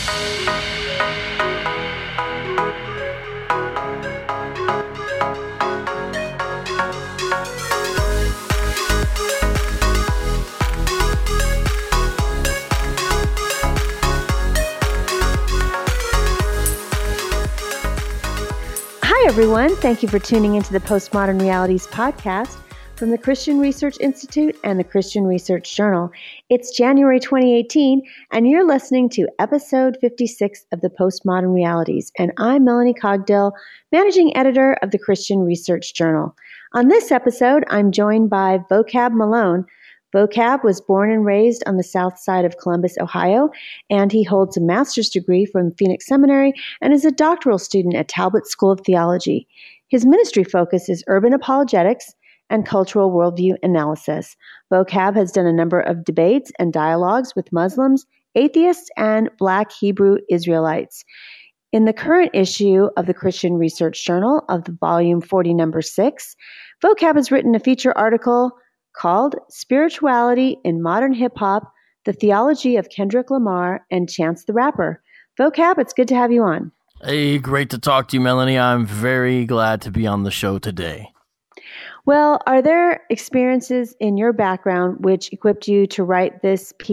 Hi, everyone. Thank you for tuning into the Postmodern Realities podcast from the Christian Research Institute and the Christian Research Journal. It's January 2018, and you're listening to episode 56 of the Postmodern Realities. And I'm Melanie Cogdill, managing editor of the Christian Research Journal. On this episode, I'm joined by Vocab Malone. Vocab was born and raised on the south side of Columbus, Ohio, and he holds a master's degree from Phoenix Seminary and is a doctoral student at Talbot School of Theology. His ministry focus is urban apologetics and cultural worldview analysis. Vocab has done a number of debates and dialogues with Muslims, atheists, and Black Hebrew Israelites. In the current issue of the Christian Research Journal of the volume 40, number 6, Vocab has written a feature article called Spirituality in Modern Hip Hop, The Theology of Kendrick Lamar and Chance the Rapper. Vocab, it's good to have you on. Hey, great to talk to you, Melanie. I'm very glad to be on the show today. Well, are there experiences in your background which equipped you to write this piece